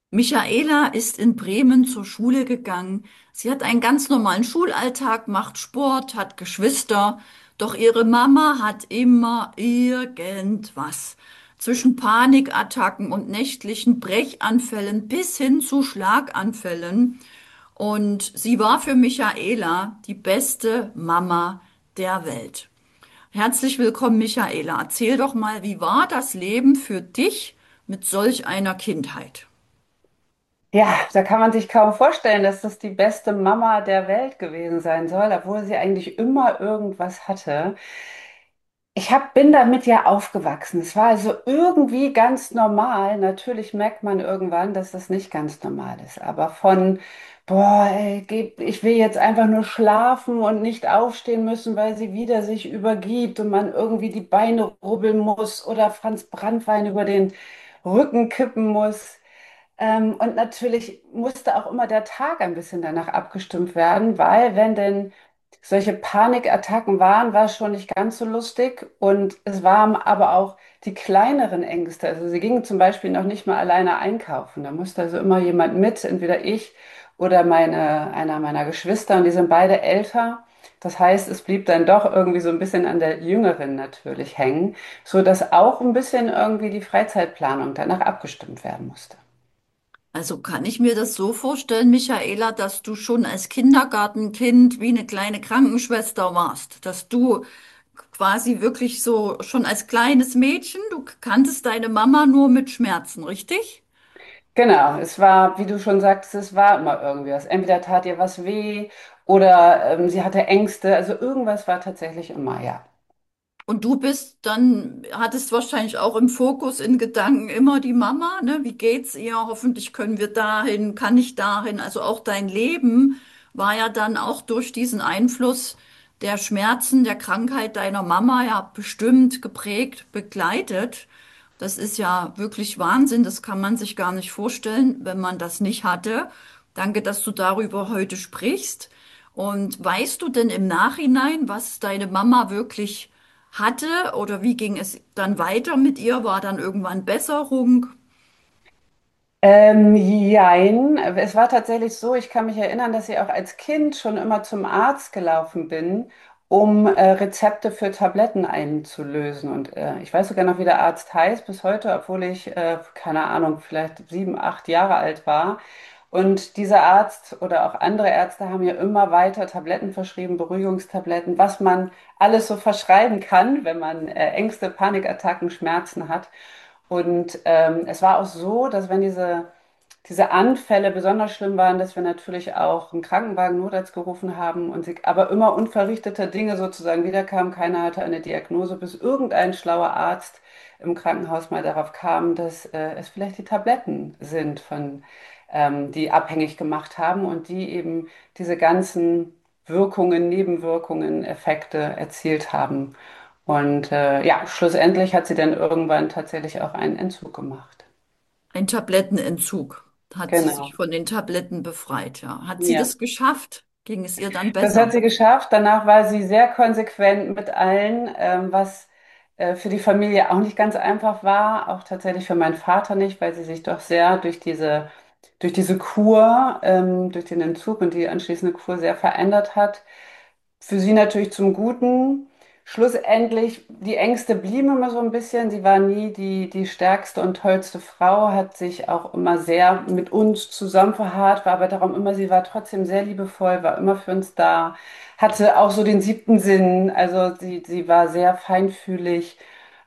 Michaela ist in Bremen zur Schule gegangen. Sie hat einen ganz normalen Schulalltag, macht Sport, hat Geschwister, doch ihre Mama hat immer irgendwas. Zwischen Panikattacken und nächtlichen Brechanfällen bis hin zu Schlaganfällen. Und sie war für Michaela die beste Mama der Welt. Herzlich willkommen, Michaela. Erzähl doch mal, wie war das Leben für dich mit solch einer Kindheit? Ja, da kann man sich kaum vorstellen, dass das die beste Mama der Welt gewesen sein soll, obwohl sie eigentlich immer irgendwas hatte. Bin damit ja aufgewachsen. Es war also irgendwie ganz normal. Natürlich merkt man irgendwann, dass das nicht ganz normal ist. Aber boah, ey, ich will jetzt einfach nur schlafen und nicht aufstehen müssen, weil sie wieder sich übergibt und man irgendwie die Beine rubbeln muss oder Franz Branntwein über den Rücken kippen muss. Und natürlich musste auch immer der Tag ein bisschen danach abgestimmt werden, weil wenn denn solche Panikattacken waren, war es schon nicht ganz so lustig. Und es waren aber auch die kleineren Ängste. Also sie gingen zum Beispiel noch nicht mal alleine einkaufen. Da musste also immer jemand mit, entweder ich oder einer meiner Geschwister. Und die sind beide älter. Das heißt, es blieb dann doch irgendwie so ein bisschen an der Jüngeren natürlich hängen, so dass auch ein bisschen irgendwie die Freizeitplanung danach abgestimmt werden musste. Also kann ich mir das so vorstellen, Michaela, dass du schon als Kindergartenkind wie eine kleine Krankenschwester warst, dass du quasi wirklich so schon als kleines Mädchen, du kanntest deine Mama nur mit Schmerzen, richtig? Genau, es war, wie du schon sagtest, es war immer irgendwie was. Entweder tat ihr was weh oder sie hatte Ängste. Also irgendwas war tatsächlich immer, ja. Und du bist dann, hattest wahrscheinlich auch im Fokus in Gedanken immer die Mama, ne? Wie geht's ihr? Hoffentlich können wir dahin, kann ich dahin? Also auch dein Leben war ja dann auch durch diesen Einfluss der Schmerzen, der Krankheit deiner Mama ja bestimmt geprägt, begleitet. Das ist ja wirklich Wahnsinn. Das kann man sich gar nicht vorstellen, wenn man das nicht hatte. Danke, dass du darüber heute sprichst. Und weißt du denn im Nachhinein, was deine Mama wirklich hatte oder wie ging es dann weiter mit ihr? War dann irgendwann Besserung? Jein, es war tatsächlich so, ich kann mich erinnern, dass ich auch als Kind schon immer zum Arzt gelaufen bin, um Rezepte für Tabletten einzulösen. Und ich weiß sogar noch, wie der Arzt heißt bis heute, obwohl ich, keine Ahnung, vielleicht 7, 8 Jahre alt war. Und dieser Arzt oder auch andere Ärzte haben mir immer weiter Tabletten verschrieben, Beruhigungstabletten, was man alles so verschreiben kann, wenn man Ängste, Panikattacken, Schmerzen hat. Und es war auch so, dass wenn diese Anfälle besonders schlimm waren, dass wir natürlich auch einen Krankenwagen Notarzt gerufen haben und sie aber immer unverrichtete Dinge sozusagen wiederkamen. Keiner hatte eine Diagnose, bis irgendein schlauer Arzt im Krankenhaus mal darauf kam, dass es vielleicht die Tabletten sind, die abhängig gemacht haben und die eben diese ganzen Wirkungen, Nebenwirkungen, Effekte erzielt haben. Und ja, schlussendlich hat sie dann irgendwann tatsächlich auch einen Entzug gemacht. Ein Tablettenentzug. Hat sie sich Genau. von den Tabletten befreit, ja. Hat sie Ja. das geschafft? Ging es ihr dann Das hat besser? sie geschafft. Danach war sie sehr konsequent mit allen, was für die Familie auch nicht ganz einfach war, auch tatsächlich für meinen Vater nicht, weil sie sich doch sehr durch diese Kur, durch den Entzug und die anschließende Kur sehr verändert hat. Für sie natürlich zum Guten. Schlussendlich, die Ängste blieben immer so ein bisschen. Sie war nie die stärkste und tollste Frau, hat sich auch immer sehr mit uns zusammen verharrt, war aber darum immer, sie war trotzdem sehr liebevoll, war immer für uns da, hatte auch so den siebten Sinn. Also sie war sehr feinfühlig,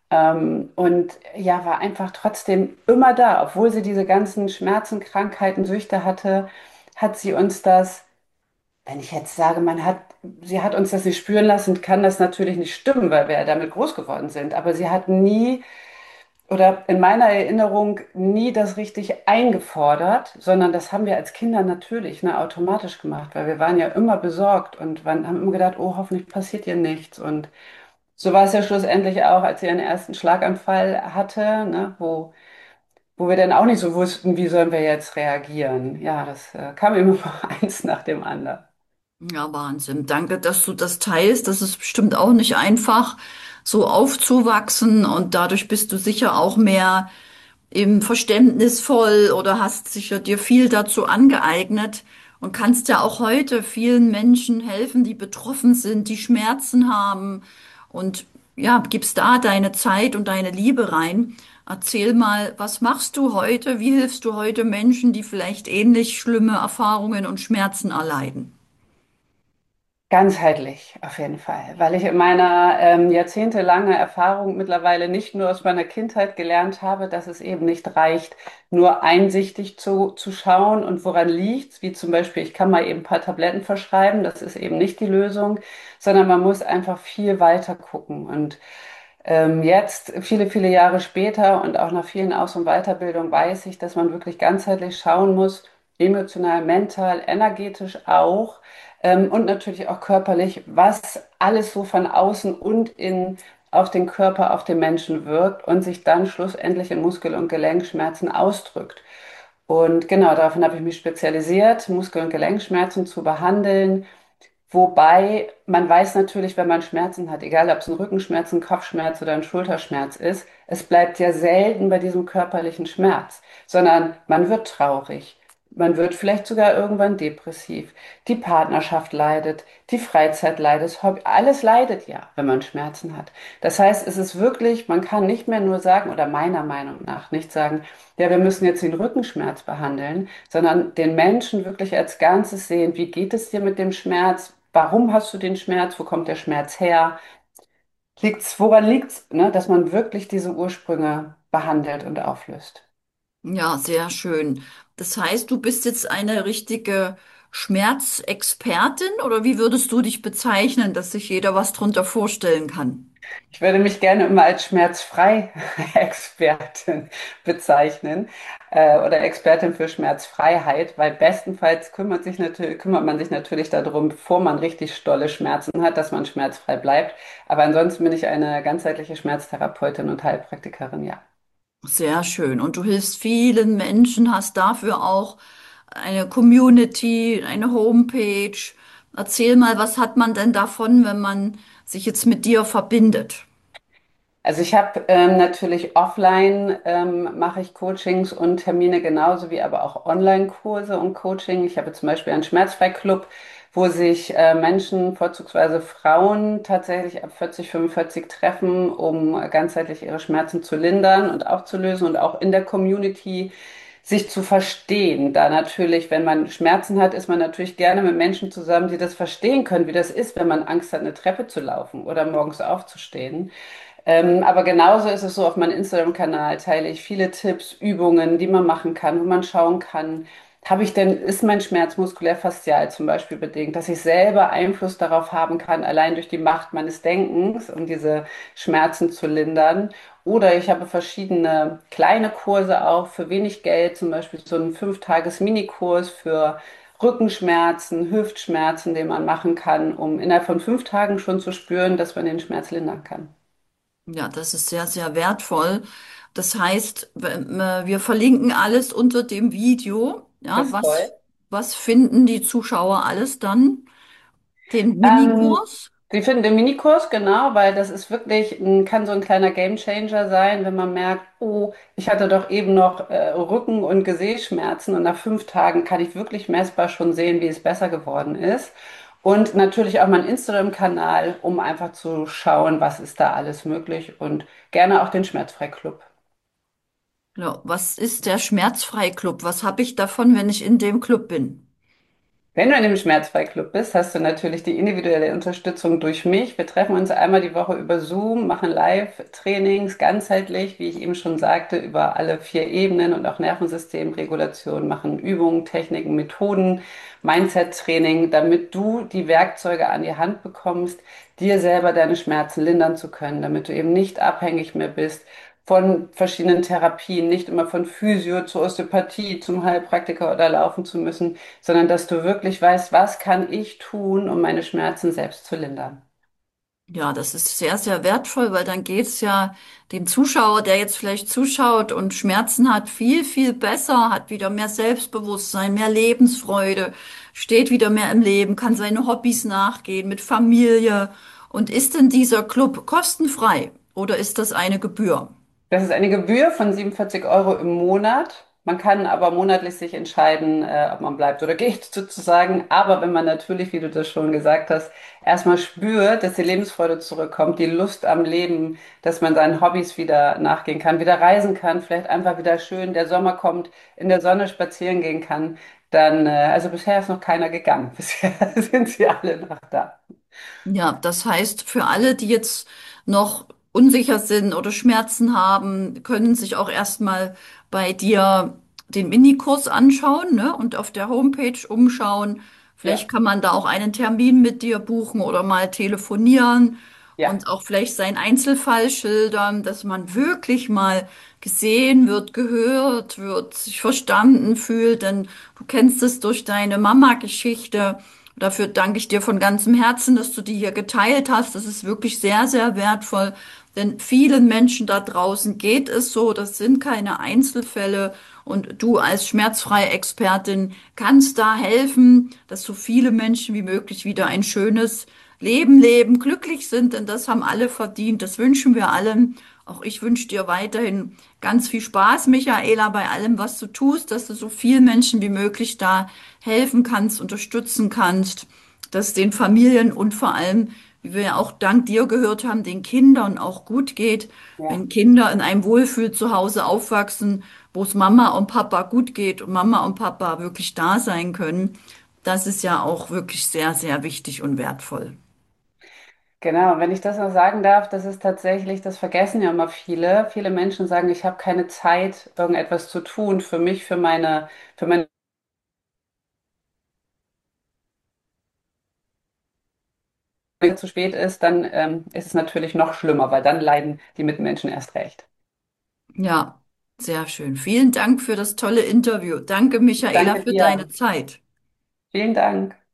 und ja, war einfach trotzdem immer da. Obwohl sie diese ganzen Schmerzen, Krankheiten, Süchte hatte, hat sie uns das, wenn ich jetzt sage, sie hat uns das nicht spüren lassen, kann das natürlich nicht stimmen, weil wir ja damit groß geworden sind. Aber sie hat nie, oder in meiner Erinnerung, nie das richtig eingefordert, sondern das haben wir als Kinder natürlich, ne, automatisch gemacht, weil wir waren ja immer besorgt und haben immer gedacht, oh, hoffentlich passiert ihr nichts. Und so war es ja schlussendlich auch, als sie ihren ersten Schlaganfall hatte, ne, wo wir dann auch nicht so wussten, wie sollen wir jetzt reagieren. Ja, das kam immer eins nach dem anderen. Ja, Wahnsinn. Danke, dass du das teilst. Das ist bestimmt auch nicht einfach, so aufzuwachsen und dadurch bist du sicher auch mehr eben verständnisvoll oder hast sicher dir viel dazu angeeignet und kannst ja auch heute vielen Menschen helfen, die betroffen sind, die Schmerzen haben und ja, gibst da deine Zeit und deine Liebe rein. Erzähl mal, was machst du heute? Wie hilfst du heute Menschen, die vielleicht ähnlich schlimme Erfahrungen und Schmerzen erleiden? Ganzheitlich auf jeden Fall, weil ich in meiner jahrzehntelange Erfahrung mittlerweile nicht nur aus meiner Kindheit gelernt habe, dass es eben nicht reicht, nur einsichtig zu schauen und woran liegt's, wie zum Beispiel, ich kann mal eben ein paar Tabletten verschreiben, das ist eben nicht die Lösung, sondern man muss einfach viel weiter gucken. Und jetzt, viele, viele Jahre später und auch nach vielen Aus- und Weiterbildungen weiß ich, dass man wirklich ganzheitlich schauen muss, emotional, mental, energetisch auch und natürlich auch körperlich, was alles so von außen und in auf den Körper, auf den Menschen wirkt und sich dann schlussendlich in Muskel- und Gelenkschmerzen ausdrückt. Und genau, daraufhin habe ich mich spezialisiert, Muskel- und Gelenkschmerzen zu behandeln. Wobei man weiß natürlich, wenn man Schmerzen hat, egal ob es ein Rückenschmerz, ein Kopfschmerz oder ein Schulterschmerz ist, es bleibt ja selten bei diesem körperlichen Schmerz, sondern man wird traurig. Man wird vielleicht sogar irgendwann depressiv. Die Partnerschaft leidet, die Freizeit leidet, das Hobby, alles leidet ja, wenn man Schmerzen hat. Das heißt, es ist wirklich, man kann nicht mehr nur sagen, oder meiner Meinung nach nicht sagen, ja, wir müssen jetzt den Rückenschmerz behandeln, sondern den Menschen wirklich als Ganzes sehen. Wie geht es dir mit dem Schmerz? Warum hast du den Schmerz? Wo kommt der Schmerz her? Woran liegt's, ne, dass man wirklich diese Ursprünge behandelt und auflöst? Ja, sehr schön. Das heißt, du bist jetzt eine richtige Schmerzexpertin oder wie würdest du dich bezeichnen, dass sich jeder was drunter vorstellen kann? Ich würde mich gerne immer als schmerzfrei Expertin bezeichnen oder Expertin für Schmerzfreiheit, weil bestenfalls kümmert man sich natürlich darum, bevor man richtig stolle Schmerzen hat, dass man schmerzfrei bleibt. Aber ansonsten bin ich eine ganzheitliche Schmerztherapeutin und Heilpraktikerin, ja. Sehr schön. Und du hilfst vielen Menschen, hast dafür auch eine Community, eine Homepage. Erzähl mal, was hat man denn davon, wenn man sich jetzt mit dir verbindet? Also ich habe natürlich offline mache ich Coachings und Termine genauso wie aber auch Online-Kurse und Coaching. Ich habe zum Beispiel einen Schmerzfrei-Club, wo sich Menschen, vorzugsweise Frauen, tatsächlich ab 40, 45 treffen, um ganzheitlich ihre Schmerzen zu lindern und aufzulösen und auch in der Community sich zu verstehen. Da natürlich, wenn man Schmerzen hat, ist man natürlich gerne mit Menschen zusammen, die das verstehen können, wie das ist, wenn man Angst hat, eine Treppe zu laufen oder morgens aufzustehen. Aber genauso ist es so, auf meinem Instagram-Kanal teile ich viele Tipps, Übungen, die man machen kann, wo man schauen kann, ist mein Schmerz muskulär-faszial zum Beispiel bedingt, dass ich selber Einfluss darauf haben kann, allein durch die Macht meines Denkens, um diese Schmerzen zu lindern. Oder ich habe verschiedene kleine Kurse auch für wenig Geld, zum Beispiel so einen 5-Tages-Minikurs für Rückenschmerzen, Hüftschmerzen, den man machen kann, um innerhalb von 5 Tagen schon zu spüren, dass man den Schmerz lindern kann. Ja, das ist sehr, sehr wertvoll. Das heißt, wir verlinken alles unter dem Video. Ja, Das ist toll. was finden die Zuschauer alles dann? Den Ähm, Minikurs? Sie finden den Minikurs, genau, weil das ist wirklich, kann so ein kleiner Gamechanger sein, wenn man merkt, oh, ich hatte doch eben noch Rücken- und Gesäßschmerzen und nach 5 Tagen kann ich wirklich messbar schon sehen, wie es besser geworden ist. Und natürlich auch mein Instagram-Kanal, um einfach zu schauen, was ist da alles möglich und gerne auch den Schmerzfrei-Club. Ja, was ist der Schmerzfrei-Club? Was habe ich davon, wenn ich in dem Club bin? Wenn du in dem Schmerzfrei-Club bist, hast du natürlich die individuelle Unterstützung durch mich. Wir treffen uns einmal die Woche über Zoom, machen Live-Trainings ganzheitlich, wie ich eben schon sagte, über alle 4 Ebenen und auch Nervensystemregulation, machen Übungen, Techniken, Methoden, Mindset-Training, damit du die Werkzeuge an die Hand bekommst, dir selber deine Schmerzen lindern zu können, damit du eben nicht abhängig mehr bist von verschiedenen Therapien, nicht immer von Physio zur Osteopathie, zum Heilpraktiker oder laufen zu müssen, sondern dass du wirklich weißt, was kann ich tun, um meine Schmerzen selbst zu lindern. Ja, das ist sehr, sehr wertvoll, weil dann geht's ja dem Zuschauer, der jetzt vielleicht zuschaut und Schmerzen hat, viel, viel besser, hat wieder mehr Selbstbewusstsein, mehr Lebensfreude, steht wieder mehr im Leben, kann seine Hobbys nachgehen mit Familie. Und ist denn dieser Club kostenfrei oder ist das eine Gebühr? Das ist eine Gebühr von 47 € im Monat. Man kann aber monatlich sich entscheiden, ob man bleibt oder geht, sozusagen. Aber wenn man natürlich, wie du das schon gesagt hast, erstmal spürt, dass die Lebensfreude zurückkommt, die Lust am Leben, dass man seinen Hobbys wieder nachgehen kann, wieder reisen kann, vielleicht einfach wieder schön, der Sommer kommt, in der Sonne spazieren gehen kann, dann, also bisher ist noch keiner gegangen. Bisher sind sie alle noch da. Ja, das heißt, für alle, die jetzt noch unsicher sind oder Schmerzen haben, können sich auch erstmal bei dir den Minikurs anschauen, ne, und auf der Homepage umschauen. Vielleicht Ja, kann man da auch einen Termin mit dir buchen oder mal telefonieren ja, und auch vielleicht seinen Einzelfall schildern, dass man wirklich mal gesehen wird, gehört wird, sich verstanden fühlt, denn du kennst es durch deine Mama-Geschichte. Dafür danke ich dir von ganzem Herzen, dass du die hier geteilt hast. Das ist wirklich sehr, sehr wertvoll. Denn vielen Menschen da draußen geht es so, das sind keine Einzelfälle. Und du als schmerzfreie Expertin kannst da helfen, dass so viele Menschen wie möglich wieder ein schönes Leben leben, glücklich sind, denn das haben alle verdient. Das wünschen wir allen. Auch ich wünsche dir weiterhin ganz viel Spaß, Michaela, bei allem, was du tust, dass du so vielen Menschen wie möglich da helfen kannst, unterstützen kannst, dass den Familien und vor allem, wie wir ja auch dank dir gehört haben, den Kindern auch gut geht, ja. wenn Kinder in einem Wohlfühl-Zuhause aufwachsen, wo es Mama und Papa gut geht und Mama und Papa wirklich da sein können. Das ist ja auch wirklich sehr, sehr wichtig und wertvoll. Genau, wenn ich das noch sagen darf, das ist tatsächlich, das vergessen ja immer viele. Viele Menschen sagen, ich habe keine Zeit, irgendetwas zu tun für mich, für meine, wenn es zu spät ist, dann ist es natürlich noch schlimmer, weil dann leiden die Mitmenschen erst recht. Ja, sehr schön. Vielen Dank für das tolle Interview. Danke, Ich Michaela, danke für deine dir. Zeit. Vielen Dank.